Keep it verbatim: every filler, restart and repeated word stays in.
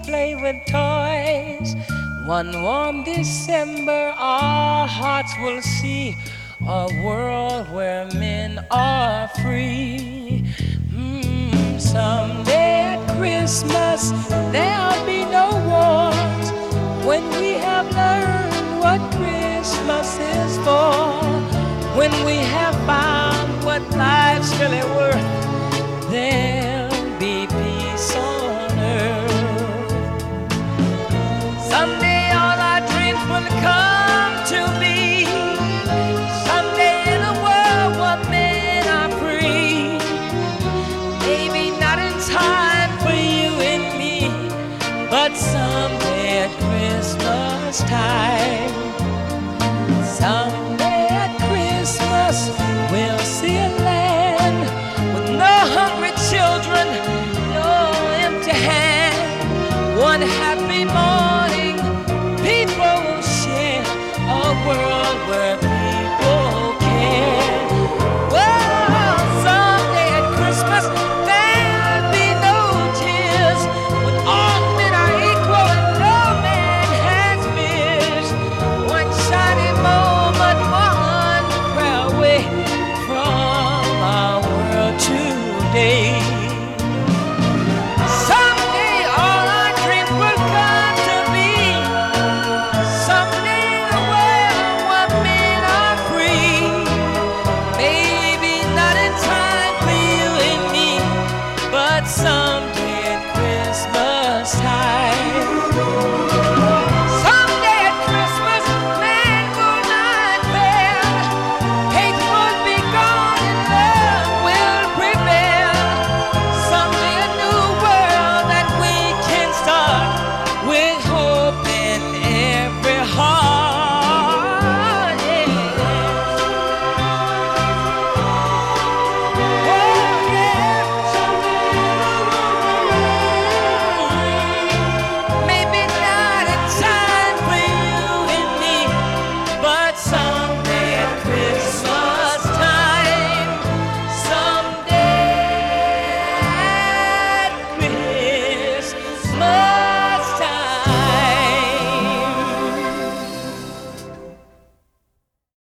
play with toys. One warm December, our hearts will see a world where men are free. Mm, someday at Christmas, there'll be no wars when we have learned what Christmas is for. When we have found what life's really worth, there'll be peace on earth. Someday all our dreams will come to be. Someday in a world where men are free. Maybe not in time for you and me, but someday at Christmas time. Someday at Christmas we'll see a land with no hungry children, no empty hand. One happy moment